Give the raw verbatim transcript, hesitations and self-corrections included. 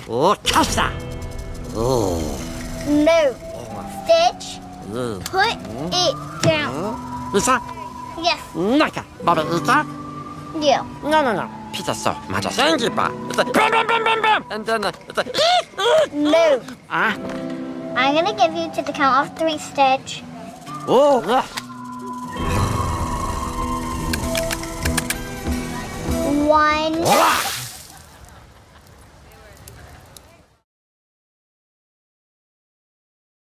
Oh, Casa. Oh. No. Stitch, Mm. put it down. Isa? Yes, Naka. Baba Ita? you. No, no, no. Pizza so. Maja sengi pa. It's like bam, bam, bam, bam, bam. And then uh, it's like eek, eek. No. Ah. I'm gonna give you to the count of three, Stitch. Oh. Yeah. One, Ah.